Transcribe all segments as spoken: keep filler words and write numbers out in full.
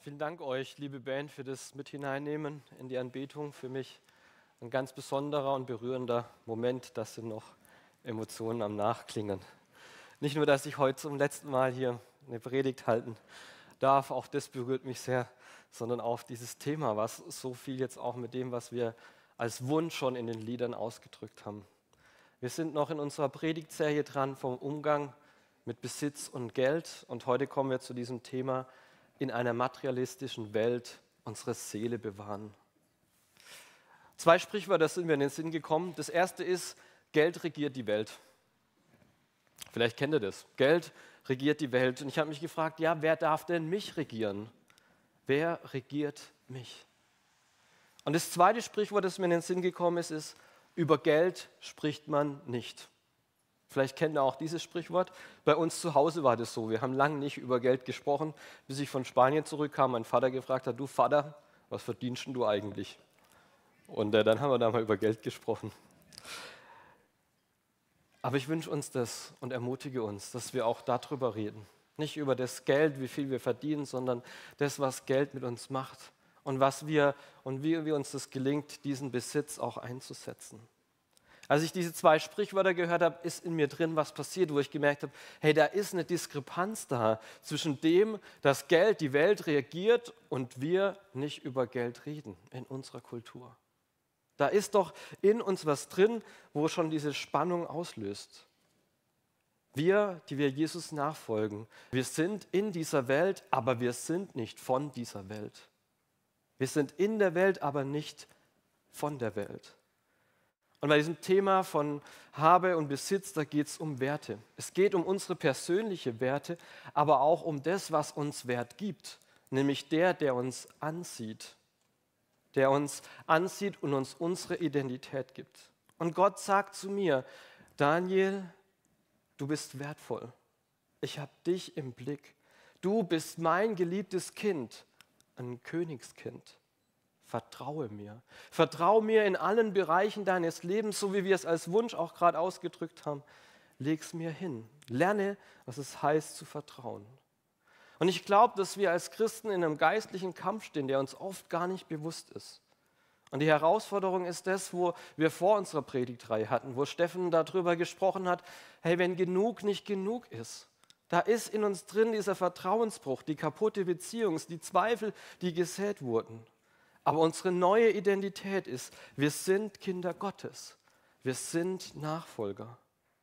Vielen Dank euch, liebe Band, für das Mit hineinnehmen in die Anbetung. Für mich ein ganz besonderer und berührender Moment. Das sind noch Emotionen am Nachklingen. Nicht nur, dass ich heute zum letzten Mal hier eine Predigt halten darf, auch das berührt mich sehr, sondern auch dieses Thema, was so viel jetzt auch mit dem, was wir als Wunsch schon in den Liedern ausgedrückt haben. Wir sind noch in unserer Predigtserie dran vom Umgang mit Besitz und Geld und heute kommen wir zu diesem Thema: in einer materialistischen Welt unsere Seele bewahren. Zwei Sprichwörter sind mir in den Sinn gekommen. Das erste ist: Geld regiert die Welt. Vielleicht kennt ihr das. Geld regiert die Welt. Und ich habe mich gefragt, ja, wer darf denn mich regieren? Wer regiert mich? Und das zweite Sprichwort, das mir in den Sinn gekommen ist, ist: über Geld spricht man nicht. Vielleicht kennt ihr auch dieses Sprichwort. Bei uns zu Hause war das so. Wir haben lange nicht über Geld gesprochen, bis ich von Spanien zurückkam. Mein Vater gefragt hat: Du Vater, was verdienst denn du eigentlich? Und äh, dann haben wir da mal über Geld gesprochen. Aber ich wünsche uns das und ermutige uns, dass wir auch darüber reden. Nicht über das Geld, wie viel wir verdienen, sondern das, was Geld mit uns macht und, was wir, und wie, wie uns das gelingt, diesen Besitz auch einzusetzen. Als ich diese zwei Sprichwörter gehört habe, ist in mir drin was passiert, wo ich gemerkt habe, hey, da ist eine Diskrepanz da zwischen dem, dass Geld die Welt regiert und wir nicht über Geld reden in unserer Kultur. Da ist doch in uns was drin, wo schon diese Spannung auslöst. Wir, die wir Jesus nachfolgen, wir sind in dieser Welt, aber wir sind nicht von dieser Welt. Wir sind in der Welt, aber nicht von der Welt. Und bei diesem Thema von Habe und Besitz, da geht es um Werte. Es geht um unsere persönlichen Werte, aber auch um das, was uns Wert gibt, nämlich der, der uns ansieht, der uns ansieht und uns unsere Identität gibt. Und Gott sagt zu mir: Daniel, du bist wertvoll. Ich habe dich im Blick. Du bist mein geliebtes Kind, ein Königskind. Vertraue mir. Vertraue mir in allen Bereichen deines Lebens, so wie wir es als Wunsch auch gerade ausgedrückt haben. Leg es mir hin. Lerne, was es heißt zu vertrauen. Und ich glaube, dass wir als Christen in einem geistlichen Kampf stehen, der uns oft gar nicht bewusst ist. Und die Herausforderung ist das, wo wir vor unserer Predigtreihe hatten, wo Steffen darüber gesprochen hat, hey, wenn genug nicht genug ist, da ist in uns drin dieser Vertrauensbruch, die kaputte Beziehung, die Zweifel, die gesät wurden. Aber unsere neue Identität ist: Wir sind Kinder Gottes. Wir sind Nachfolger.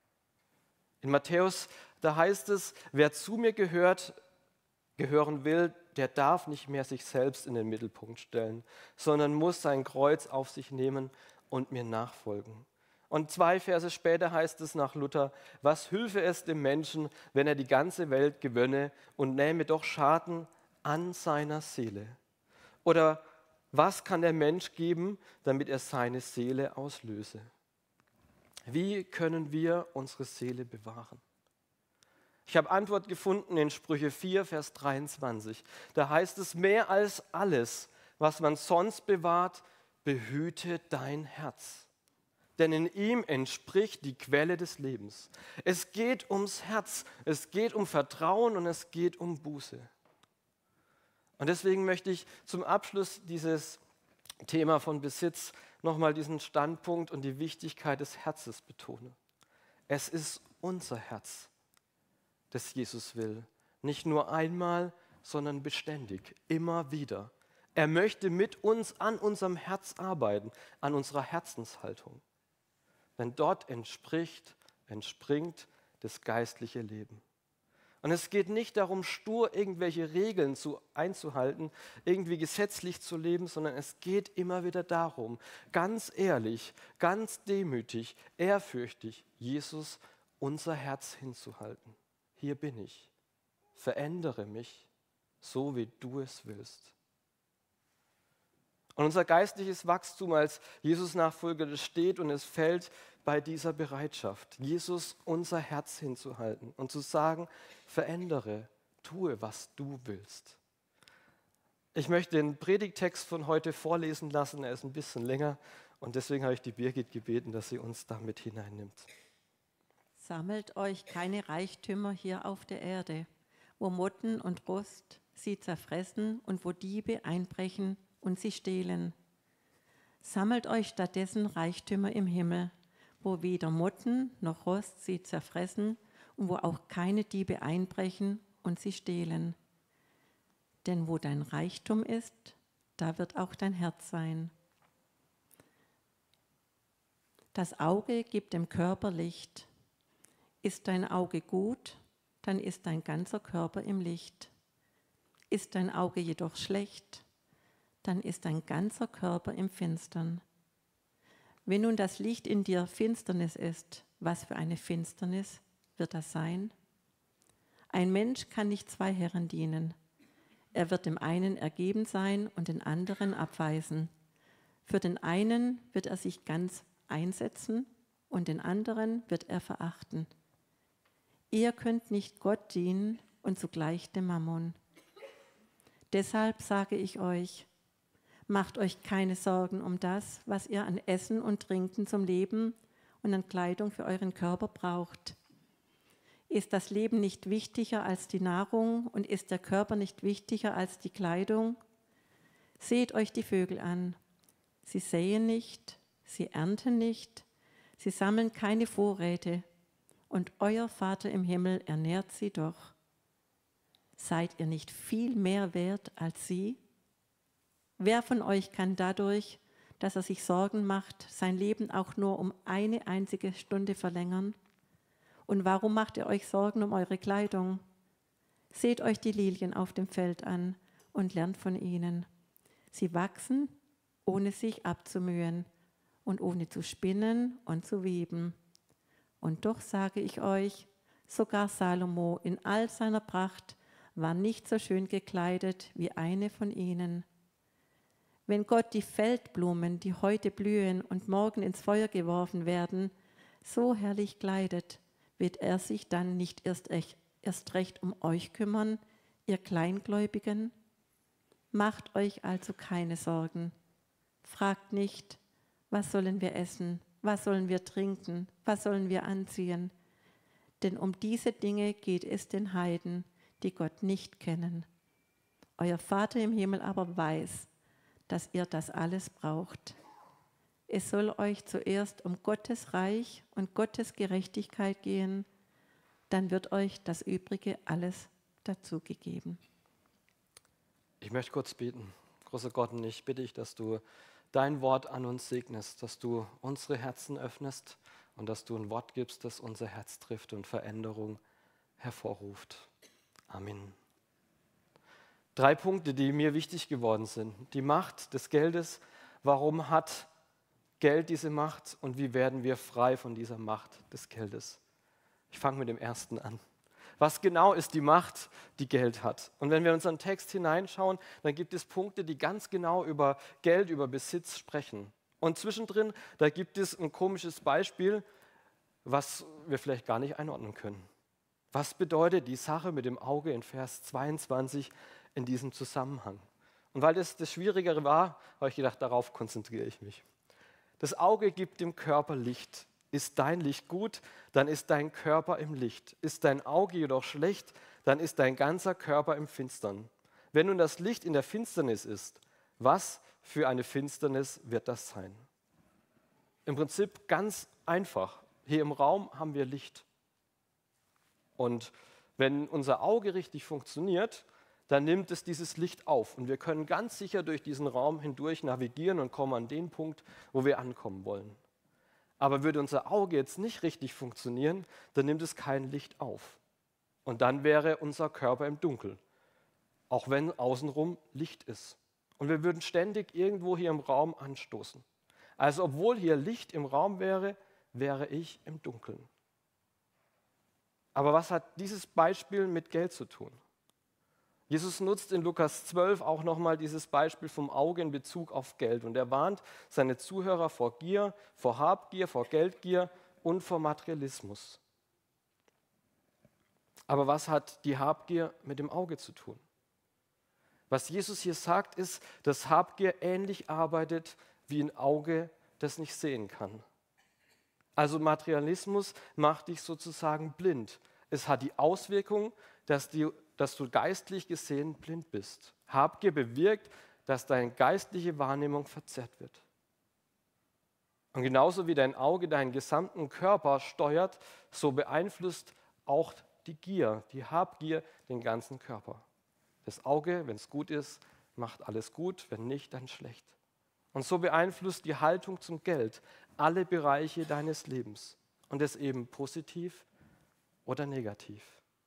In Matthäus, da heißt es: Wer zu mir gehört, gehören will, der darf nicht mehr sich selbst in den Mittelpunkt stellen, sondern muss sein Kreuz auf sich nehmen und mir nachfolgen. Und zwei Verse später heißt es nach Luther: Was hülfe es dem Menschen, wenn er die ganze Welt gewönne und nähme doch Schaden an seiner Seele? Oder was kann der Mensch geben, damit er seine Seele auslöse? Wie können wir unsere Seele bewahren? Ich habe Antwort gefunden in Sprüche vier, Vers dreiundzwanzig. Da heißt es: Mehr als alles, was man sonst bewahrt, behüte dein Herz. Denn in ihm entspricht die Quelle des Lebens. Es geht ums Herz, es geht um Vertrauen und es geht um Buße. Und deswegen möchte ich zum Abschluss dieses Thema von Besitz nochmal diesen Standpunkt und die Wichtigkeit des Herzens betonen. Es ist unser Herz, das Jesus will. Nicht nur einmal, sondern beständig, immer wieder. Er möchte mit uns an unserem Herz arbeiten, an unserer Herzenshaltung. Denn dort entspricht, entspringt das geistliche Leben. Und es geht nicht darum, stur irgendwelche Regeln zu, einzuhalten, irgendwie gesetzlich zu leben, sondern es geht immer wieder darum, ganz ehrlich, ganz demütig, ehrfürchtig Jesus unser Herz hinzuhalten. Hier bin ich. Verändere mich, so wie du es willst. Und unser geistliches Wachstum als Jesus-Nachfolger, das steht und es fällt bei dieser Bereitschaft, Jesus unser Herz hinzuhalten und zu sagen: Verändere, tue, was du willst. Ich möchte den Predigttext von heute vorlesen lassen, er ist ein bisschen länger und deswegen habe ich die Birgit gebeten, dass sie uns da mit hineinnimmt. Sammelt euch keine Reichtümer hier auf der Erde, wo Motten und Rost sie zerfressen und wo Diebe einbrechen und sie stehlen. Sammelt euch stattdessen Reichtümer im Himmel, wo weder Motten noch Rost sie zerfressen und wo auch keine Diebe einbrechen und sie stehlen. Denn wo dein Reichtum ist, da wird auch dein Herz sein. Das Auge gibt dem Körper Licht. Ist dein Auge gut, dann ist dein ganzer Körper im Licht. Ist dein Auge jedoch schlecht, dann ist dein ganzer Körper im Finstern. Wenn nun das Licht in dir Finsternis ist, was für eine Finsternis wird das sein? Ein Mensch kann nicht zwei Herren dienen. Er wird dem einen ergeben sein und den anderen abweisen. Für den einen wird er sich ganz einsetzen und den anderen wird er verachten. Ihr könnt nicht Gott dienen und zugleich dem Mammon. Deshalb sage ich euch, macht euch keine Sorgen um das, was ihr an Essen und Trinken zum Leben und an Kleidung für euren Körper braucht. Ist das Leben nicht wichtiger als die Nahrung und ist der Körper nicht wichtiger als die Kleidung? Seht euch die Vögel an. Sie säen nicht, sie ernten nicht, sie sammeln keine Vorräte, und euer Vater im Himmel ernährt sie doch. Seid ihr nicht viel mehr wert als sie? Wer von euch kann dadurch, dass er sich Sorgen macht, sein Leben auch nur um eine einzige Stunde verlängern? Und warum macht ihr euch Sorgen um eure Kleidung? Seht euch die Lilien auf dem Feld an und lernt von ihnen. Sie wachsen, ohne sich abzumühen und ohne zu spinnen und zu weben. Und doch sage ich euch, sogar Salomo in all seiner Pracht war nicht so schön gekleidet wie eine von ihnen. Wenn Gott die Feldblumen, die heute blühen und morgen ins Feuer geworfen werden, so herrlich kleidet, wird er sich dann nicht erst, echt, erst recht um euch kümmern, ihr Kleingläubigen? Macht euch also keine Sorgen. Fragt nicht, was sollen wir essen, was sollen wir trinken, was sollen wir anziehen? Denn um diese Dinge geht es den Heiden, die Gott nicht kennen. Euer Vater im Himmel aber weiß, dass ihr das alles braucht. Es soll euch zuerst um Gottes Reich und Gottes Gerechtigkeit gehen, dann wird euch das Übrige alles dazugegeben. Ich möchte kurz beten. Großer Gott, und ich bitte dich, dass du dein Wort an uns segnest, dass du unsere Herzen öffnest und dass du ein Wort gibst, das unser Herz trifft und Veränderung hervorruft. Amen. Drei Punkte, die mir wichtig geworden sind. Die Macht des Geldes. Warum hat Geld diese Macht und wie werden wir frei von dieser Macht des Geldes? Ich fange mit dem ersten an. Was genau ist die Macht, die Geld hat? Und wenn wir in unseren Text hineinschauen, dann gibt es Punkte, die ganz genau über Geld, über Besitz sprechen. Und zwischendrin, da gibt es ein komisches Beispiel, was wir vielleicht gar nicht einordnen können. Was bedeutet die Sache mit dem Auge in Vers zweiundzwanzig in diesem Zusammenhang? Und weil das das Schwierigere war, habe ich gedacht, darauf konzentriere ich mich. Das Auge gibt dem Körper Licht. Ist dein Licht gut, dann ist dein Körper im Licht. Ist dein Auge jedoch schlecht, dann ist dein ganzer Körper im Finstern. Wenn nun das Licht in der Finsternis ist, was für eine Finsternis wird das sein? Im Prinzip ganz einfach. Hier im Raum haben wir Licht. Und wenn unser Auge richtig funktioniert, dann nimmt es dieses Licht auf. Und wir können ganz sicher durch diesen Raum hindurch navigieren und kommen an den Punkt, wo wir ankommen wollen. Aber würde unser Auge jetzt nicht richtig funktionieren, dann nimmt es kein Licht auf. Und dann wäre unser Körper im Dunkeln, auch wenn außenrum Licht ist. Und wir würden ständig irgendwo hier im Raum anstoßen. Also obwohl hier Licht im Raum wäre, wäre ich im Dunkeln. Aber was hat dieses Beispiel mit Geld zu tun? Jesus nutzt in Lukas zwölf auch nochmal dieses Beispiel vom Auge in Bezug auf Geld. Und er warnt seine Zuhörer vor Gier, vor Habgier, vor Geldgier und vor Materialismus. Aber was hat die Habgier mit dem Auge zu tun? Was Jesus hier sagt, ist, dass Habgier ähnlich arbeitet wie ein Auge, das nicht sehen kann. Also Materialismus macht dich sozusagen blind. Es hat die Auswirkung, dass, die, dass du geistlich gesehen blind bist. Habgier bewirkt, dass deine geistliche Wahrnehmung verzerrt wird. Und genauso wie dein Auge deinen gesamten Körper steuert, so beeinflusst auch die Gier, die Habgier den ganzen Körper. Das Auge, wenn es gut ist, macht alles gut, wenn nicht, dann schlecht. Und so beeinflusst die Haltung zum Geld alle Bereiche deines Lebens. Und das eben positiv oder negativ.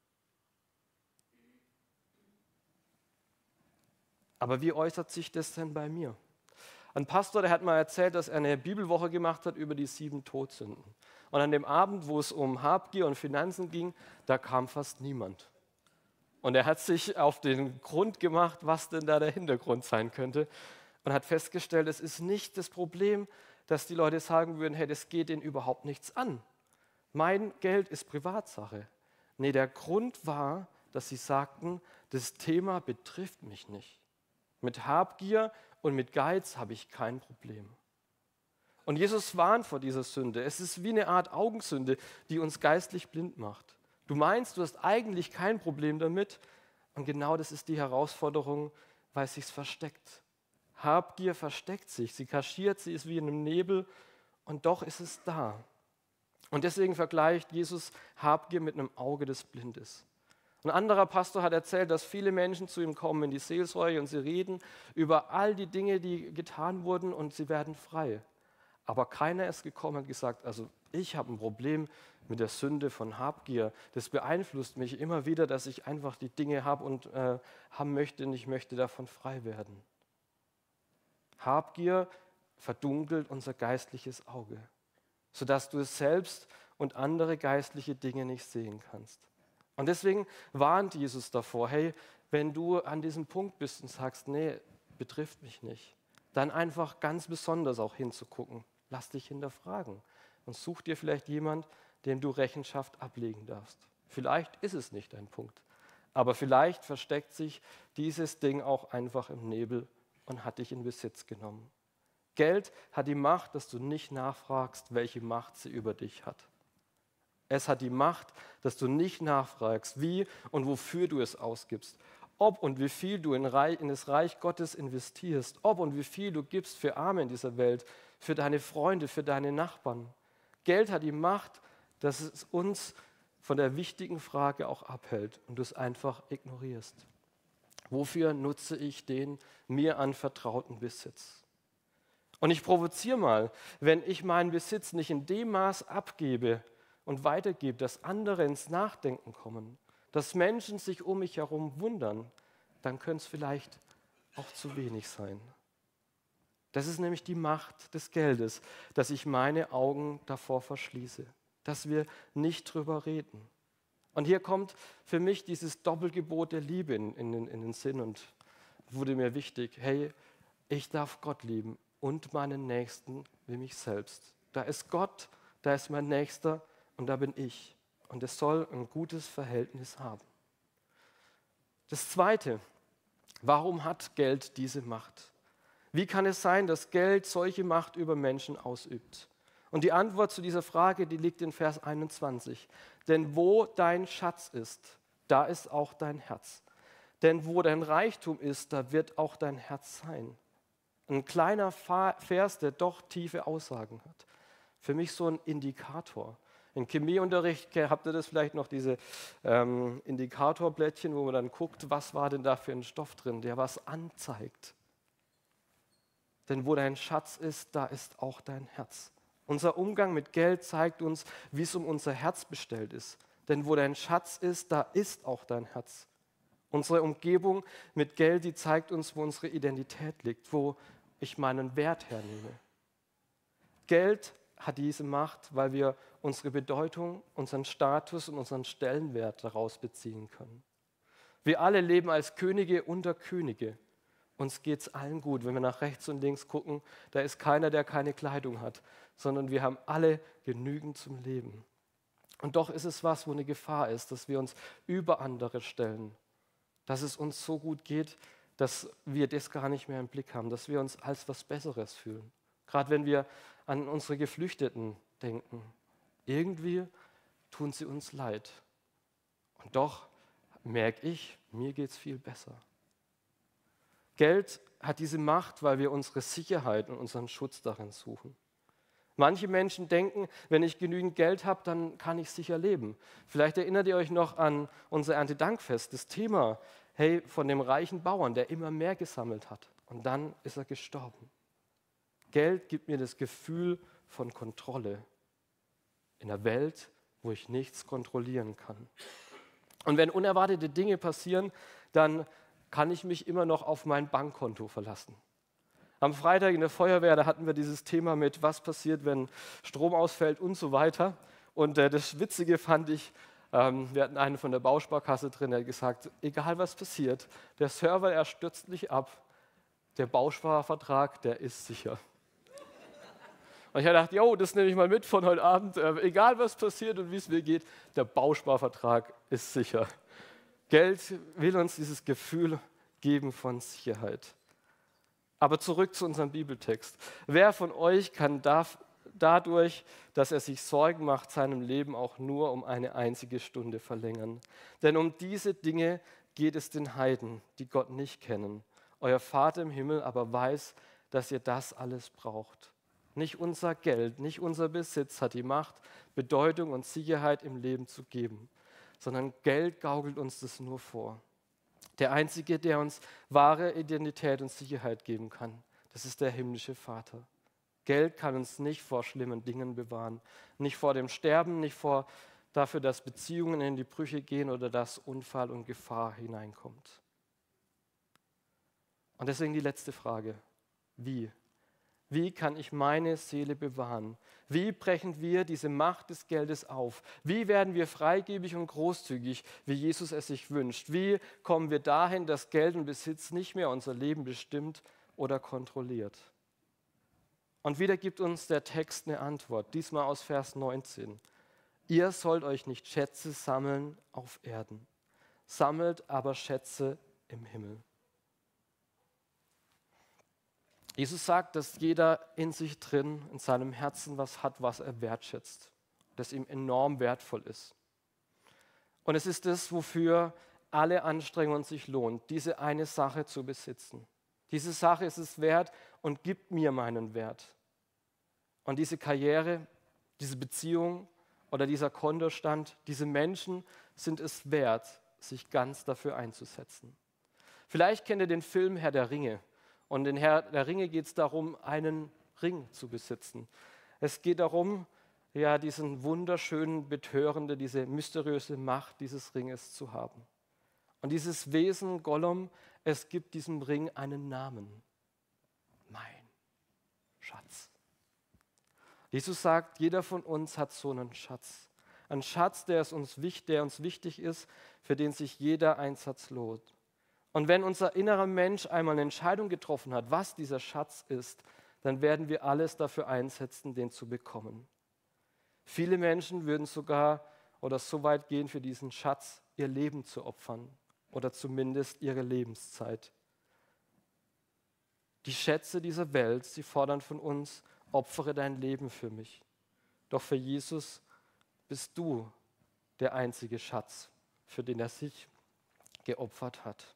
Aber wie äußert sich das denn bei mir? Ein Pastor, der hat mal erzählt, dass er eine Bibelwoche gemacht hat über die sieben Todsünden. Und an dem Abend, wo es um Habgier und Finanzen ging, da kam fast niemand. Und er hat sich auf den Grund gemacht, was denn da der Hintergrund sein könnte. Und hat festgestellt, es ist nicht das Problem, dass die Leute sagen würden, hey, das geht ihnen überhaupt nichts an. Mein Geld ist Privatsache. Nee, der Grund war, dass sie sagten, das Thema betrifft mich nicht. Mit Habgier und mit Geiz habe ich kein Problem. Und Jesus warnt vor dieser Sünde. Es ist wie eine Art Augensünde, die uns geistlich blind macht. Du meinst, du hast eigentlich kein Problem damit. Und genau das ist die Herausforderung, weil es sich versteckt. Habgier versteckt sich, sie kaschiert, sie ist wie in einem Nebel und doch ist es da. Und deswegen vergleicht Jesus Habgier mit einem Auge, das blind ist. Ein anderer Pastor hat erzählt, dass viele Menschen zu ihm kommen in die Seelsorge und sie reden über all die Dinge, die getan wurden und sie werden frei. Aber keiner ist gekommen und gesagt, also ich habe ein Problem mit der Sünde von Habgier. Das beeinflusst mich immer wieder, dass ich einfach die Dinge habe und äh, haben möchte und ich möchte davon frei werden. Habgier verdunkelt unser geistliches Auge, sodass du es selbst und andere geistliche Dinge nicht sehen kannst. Und deswegen warnt Jesus davor, hey, wenn du an diesem Punkt bist und sagst, nee, betrifft mich nicht, dann einfach ganz besonders auch hinzugucken. Lass dich hinterfragen und such dir vielleicht jemand, dem du Rechenschaft ablegen darfst. Vielleicht ist es nicht dein Punkt, aber vielleicht versteckt sich dieses Ding auch einfach im Nebel und hat dich in Besitz genommen. Geld hat die Macht, dass du nicht nachfragst, welche Macht sie über dich hat. Es hat die Macht, dass du nicht nachfragst, wie und wofür du es ausgibst, ob und wie viel du in, Reich, in das Reich Gottes investierst, ob und wie viel du gibst für Arme in dieser Welt, für deine Freunde, für deine Nachbarn. Geld hat die Macht, dass es uns von der wichtigen Frage auch abhält und du es einfach ignorierst. Wofür nutze ich den mir anvertrauten Besitz? Und ich provoziere mal, wenn ich meinen Besitz nicht in dem Maß abgebe und weitergebe, dass andere ins Nachdenken kommen, dass Menschen sich um mich herum wundern, dann könnte es vielleicht auch zu wenig sein. Das ist nämlich die Macht des Geldes, dass ich meine Augen davor verschließe, dass wir nicht drüber reden. Und hier kommt für mich dieses Doppelgebot der Liebe in, in, in den Sinn und wurde mir wichtig, hey, ich darf Gott lieben und meinen Nächsten wie mich selbst. Da ist Gott, da ist mein Nächster und da bin ich. Und es soll ein gutes Verhältnis haben. Das Zweite, warum hat Geld diese Macht? Wie kann es sein, dass Geld solche Macht über Menschen ausübt? Und die Antwort zu dieser Frage, die liegt in Vers einundzwanzig. Denn wo dein Schatz ist, da ist auch dein Herz. Denn wo dein Reichtum ist, da wird auch dein Herz sein. Ein kleiner Vers, der doch tiefe Aussagen hat. Für mich so ein Indikator. Im Chemieunterricht habt ihr das vielleicht noch, diese ähm, Indikatorblättchen, wo man dann guckt, was war denn da für ein Stoff drin, der was anzeigt. Denn wo dein Schatz ist, da ist auch dein Herz. Unser Umgang mit Geld zeigt uns, wie es um unser Herz bestellt ist. Denn wo dein Schatz ist, da ist auch dein Herz. Unsere Umgebung mit Geld, die zeigt uns, wo unsere Identität liegt, wo ich meinen Wert hernehme. Geld hat diese Macht, weil wir unsere Bedeutung, unseren Status und unseren Stellenwert daraus beziehen können. Wir alle leben als Könige unter Könige. Uns geht es allen gut. Wenn wir nach rechts und links gucken, da ist keiner, der keine Kleidung hat, sondern wir haben alle genügend zum Leben. Und doch ist es was, wo eine Gefahr ist, dass wir uns über andere stellen, dass es uns so gut geht, dass wir das gar nicht mehr im Blick haben, dass wir uns als was Besseres fühlen. Gerade wenn wir an unsere Geflüchteten denken. Irgendwie tun sie uns leid. Und doch merke ich, mir geht es viel besser. Geld hat diese Macht, weil wir unsere Sicherheit und unseren Schutz darin suchen. Manche Menschen denken, wenn ich genügend Geld habe, dann kann ich sicher leben. Vielleicht erinnert ihr euch noch an unser Erntedankfest, das Thema, hey, von dem reichen Bauern, der immer mehr gesammelt hat. Und dann ist er gestorben. Geld gibt mir das Gefühl von Kontrolle in einer Welt, wo ich nichts kontrollieren kann. Und wenn unerwartete Dinge passieren, dann kann ich mich immer noch auf mein Bankkonto verlassen. Am Freitag in der Feuerwehr, da hatten wir dieses Thema mit, was passiert, wenn Strom ausfällt und so weiter. Und äh, das Witzige fand ich, ähm, wir hatten einen von der Bausparkasse drin, der hat gesagt, egal was passiert, der Server, er stürzt nicht ab, der Bausparvertrag, der ist sicher. Und ich habe gedacht, jo, das nehme ich mal mit von heute Abend, äh, egal was passiert und wie es mir geht, der Bausparvertrag ist sicher. Geld will uns dieses Gefühl geben von Sicherheit. Aber zurück zu unserem Bibeltext. Wer von euch kann darf, dadurch, dass er sich Sorgen macht, seinem Leben auch nur um eine einzige Stunde verlängern? Denn um diese Dinge geht es den Heiden, die Gott nicht kennen. Euer Vater im Himmel aber weiß, dass ihr das alles braucht. Nicht unser Geld, nicht unser Besitz hat die Macht, Bedeutung und Sicherheit im Leben zu geben, sondern Geld gaukelt uns das nur vor. Der Einzige, der uns wahre Identität und Sicherheit geben kann, das ist der himmlische Vater. Geld kann uns nicht vor schlimmen Dingen bewahren, nicht vor dem Sterben, nicht vor dafür, dass Beziehungen in die Brüche gehen oder dass Unfall und Gefahr hineinkommt. Und deswegen die letzte Frage, wie? Wie kann ich meine Seele bewahren? Wie brechen wir diese Macht des Geldes auf? Wie werden wir freigebig und großzügig, wie Jesus es sich wünscht? Wie kommen wir dahin, dass Geld und Besitz nicht mehr unser Leben bestimmt oder kontrolliert? Und wieder gibt uns der Text eine Antwort, diesmal aus Vers neunzehn. Ihr sollt euch nicht Schätze sammeln auf Erden, sammelt aber Schätze im Himmel. Jesus sagt, dass jeder in sich drin, in seinem Herzen was hat, was er wertschätzt, das ihm enorm wertvoll ist. Und es ist das, wofür alle Anstrengungen sich lohnt, diese eine Sache zu besitzen. Diese Sache ist es wert und gibt mir meinen Wert. Und diese Karriere, diese Beziehung oder dieser Kontostand, diese Menschen sind es wert, sich ganz dafür einzusetzen. Vielleicht kennt ihr den Film Herr der Ringe. Und in Herr der Ringe geht es darum, einen Ring zu besitzen. Es geht darum, ja, diesen wunderschönen, betörende, diese mysteriöse Macht dieses Ringes zu haben. Und dieses Wesen Gollum, es gibt diesem Ring einen Namen. Mein Schatz. Jesus sagt, jeder von uns hat so einen Schatz. Ein Schatz, der, ist uns, der uns wichtig ist, für den sich jeder Einsatz lohnt. Und wenn unser innerer Mensch einmal eine Entscheidung getroffen hat, was dieser Schatz ist, dann werden wir alles dafür einsetzen, den zu bekommen. Viele Menschen würden sogar oder so weit gehen, für diesen Schatz ihr Leben zu opfern oder zumindest ihre Lebenszeit. Die Schätze dieser Welt, sie fordern von uns, opfere dein Leben für mich. Doch für Jesus bist du der einzige Schatz, für den er sich geopfert hat.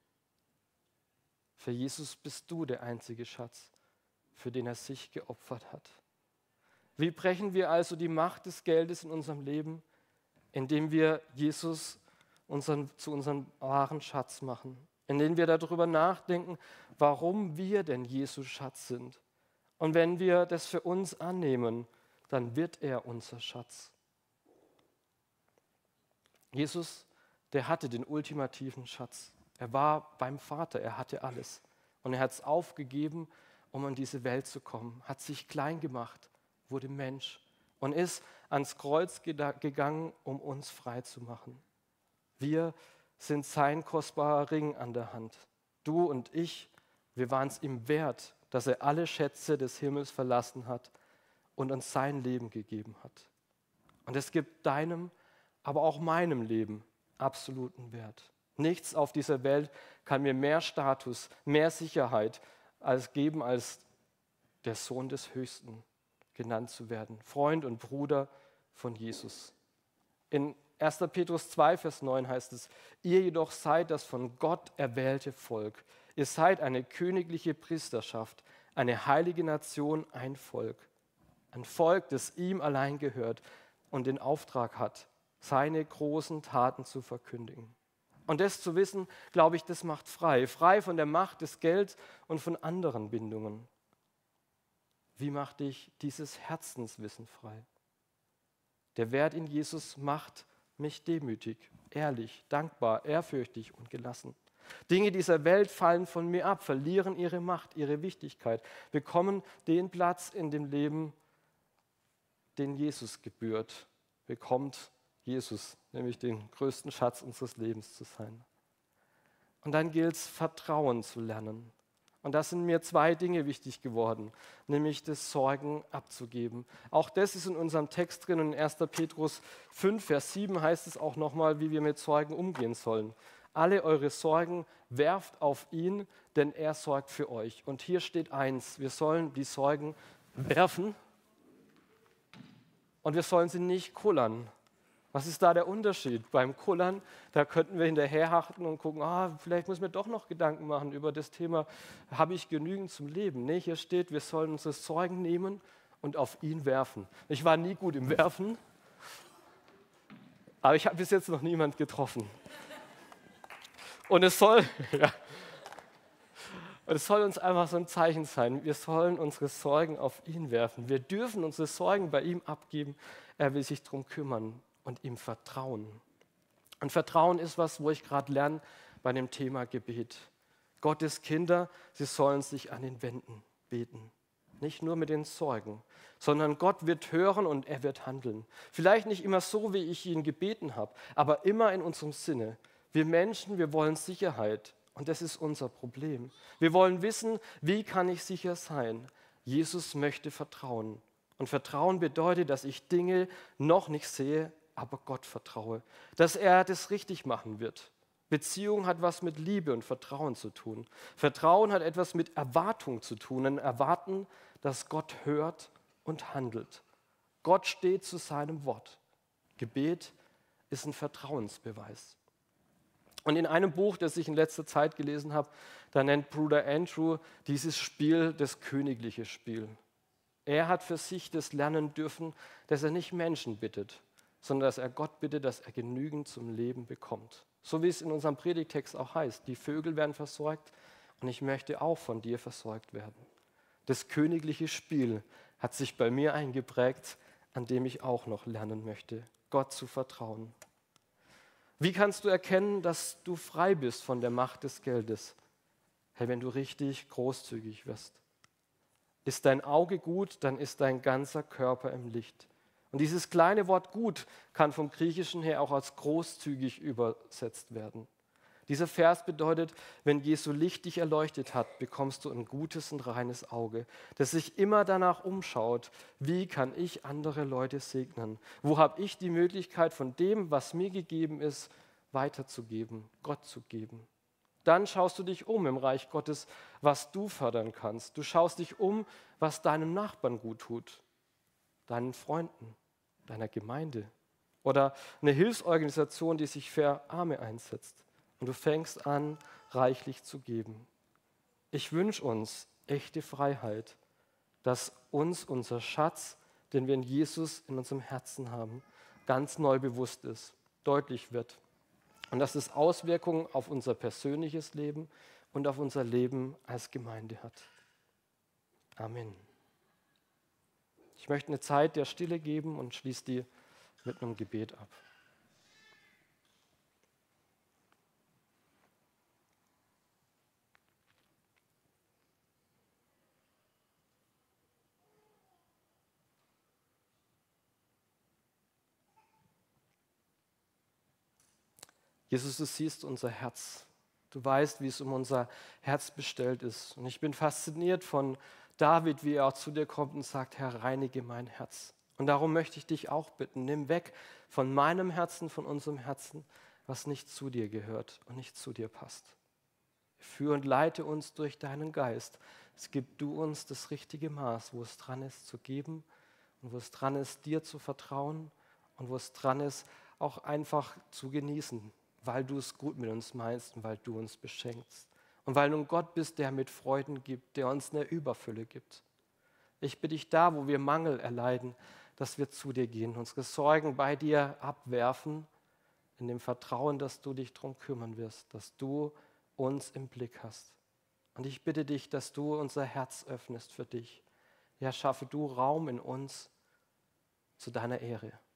Für Jesus bist du der einzige Schatz, für den er sich geopfert hat. Wie brechen wir also die Macht des Geldes in unserem Leben? Indem wir Jesus unseren, zu unserem wahren Schatz machen. Indem wir darüber nachdenken, warum wir denn Jesus Schatz sind. Und wenn wir das für uns annehmen, dann wird er unser Schatz. Jesus, der hatte den ultimativen Schatz. Er war beim Vater, er hatte alles. Und er hat es aufgegeben, um in diese Welt zu kommen, hat sich klein gemacht, wurde Mensch und ist ans Kreuz gegangen, um uns frei zu machen. Wir sind sein kostbarer Ring an der Hand. Du und ich, wir waren es ihm wert, dass er alle Schätze des Himmels verlassen hat und uns sein Leben gegeben hat. Und es gibt deinem, aber auch meinem Leben absoluten Wert. Nichts auf dieser Welt kann mir mehr Status, mehr Sicherheit als geben, als der Sohn des Höchsten genannt zu werden. Freund und Bruder von Jesus. In erster Petrus zwei, Vers neun heißt es, ihr jedoch seid das von Gott erwählte Volk. Ihr seid eine königliche Priesterschaft, eine heilige Nation, ein Volk. Ein Volk, das ihm allein gehört und den Auftrag hat, seine großen Taten zu verkündigen. Und das zu wissen, glaube ich, das macht frei. Frei von der Macht des Gelds und von anderen Bindungen. Wie macht dich dieses Herzenswissen frei? Der Wert in Jesus macht mich demütig, ehrlich, dankbar, ehrfürchtig und gelassen. Dinge dieser Welt fallen von mir ab, verlieren ihre Macht, ihre Wichtigkeit, bekommen den Platz in dem Leben, den Jesus gebührt, bekommt Jesus, nämlich den größten Schatz unseres Lebens zu sein. Und dann gilt es, Vertrauen zu lernen. Und da sind mir zwei Dinge wichtig geworden, nämlich das Sorgen abzugeben. Auch das ist in unserem Text drin, in erster Petrus fünf, Vers sieben heißt es auch nochmal, wie wir mit Sorgen umgehen sollen. Alle eure Sorgen werft auf ihn, denn er sorgt für euch. Und hier steht eins, wir sollen die Sorgen werfen und wir sollen sie nicht kullern. Was ist da der Unterschied? Beim Kullern, da könnten wir hinterherhachten und gucken, ah, vielleicht muss ich mir doch noch Gedanken machen über das Thema, habe ich genügend zum Leben? Nee, hier steht, wir sollen unsere Sorgen nehmen und auf ihn werfen. Ich war nie gut im Werfen, aber ich habe bis jetzt noch niemand getroffen. Und es soll, ja, und es soll uns einfach so ein Zeichen sein, wir sollen unsere Sorgen auf ihn werfen. Wir dürfen unsere Sorgen bei ihm abgeben, er will sich darum kümmern. Und ihm vertrauen. Und Vertrauen ist was, wo ich gerade lerne bei dem Thema Gebet. Gottes Kinder, sie sollen sich an ihn wenden, beten. Nicht nur mit den Sorgen, sondern Gott wird hören und er wird handeln. Vielleicht nicht immer so, wie ich ihn gebeten habe, aber immer in unserem Sinne. Wir Menschen, wir wollen Sicherheit und das ist unser Problem. Wir wollen wissen, wie kann ich sicher sein? Jesus möchte vertrauen. Und Vertrauen bedeutet, dass ich Dinge noch nicht sehe, aber Gott vertraue, dass er das richtig machen wird. Beziehung hat was mit Liebe und Vertrauen zu tun. Vertrauen hat etwas mit Erwartung zu tun, ein Erwarten, dass Gott hört und handelt. Gott steht zu seinem Wort. Gebet ist ein Vertrauensbeweis. Und in einem Buch, das ich in letzter Zeit gelesen habe, da nennt Bruder Andrew dieses Spiel das königliche Spiel. Er hat für sich das lernen dürfen, dass er nicht Menschen bittet, sondern dass er Gott bittet, dass er genügend zum Leben bekommt. So wie es in unserem Predigtext auch heißt, die Vögel werden versorgt und ich möchte auch von dir versorgt werden. Das königliche Spiel hat sich bei mir eingeprägt, an dem ich auch noch lernen möchte, Gott zu vertrauen. Wie kannst du erkennen, dass du frei bist von der Macht des Geldes? Hey, wenn du richtig großzügig wirst. Ist dein Auge gut, dann ist dein ganzer Körper im Licht. Und dieses kleine Wort gut kann vom Griechischen her auch als großzügig übersetzt werden. Dieser Vers bedeutet, wenn Jesu Licht dich erleuchtet hat, bekommst du ein gutes und reines Auge, das sich immer danach umschaut, wie kann ich andere Leute segnen? Wo habe ich die Möglichkeit, von dem, was mir gegeben ist, weiterzugeben, Gott zu geben? Dann schaust du dich um im Reich Gottes, was du fördern kannst. Du schaust dich um, was deinem Nachbarn gut tut, deinen Freunden, deiner Gemeinde oder eine Hilfsorganisation, die sich für Arme einsetzt. Und du fängst an, reichlich zu geben. Ich wünsche uns echte Freiheit, dass uns unser Schatz, den wir in Jesus in unserem Herzen haben, ganz neu bewusst ist, deutlich wird. Und dass es Auswirkungen auf unser persönliches Leben und auf unser Leben als Gemeinde hat. Amen. Ich möchte eine Zeit der Stille geben und schließe die mit einem Gebet ab. Jesus, du siehst unser Herz. Du weißt, wie es um unser Herz bestellt ist. Und ich bin fasziniert von David, wie er auch zu dir kommt und sagt, Herr, reinige mein Herz. Und darum möchte ich dich auch bitten, nimm weg von meinem Herzen, von unserem Herzen, was nicht zu dir gehört und nicht zu dir passt. Führe und leite uns durch deinen Geist. Es gibt du uns das richtige Maß, wo es dran ist zu geben und wo es dran ist, dir zu vertrauen und wo es dran ist, auch einfach zu genießen, weil du es gut mit uns meinst und weil du uns beschenkst. Und weil du ein Gott bist, der mit Freuden gibt, der uns eine Überfülle gibt. Ich bitte dich da, wo wir Mangel erleiden, dass wir zu dir gehen, unsere Sorgen bei dir abwerfen, in dem Vertrauen, dass du dich darum kümmern wirst, dass du uns im Blick hast. Und ich bitte dich, dass du unser Herz öffnest für dich. Ja, schaffe du Raum in uns zu deiner Ehre.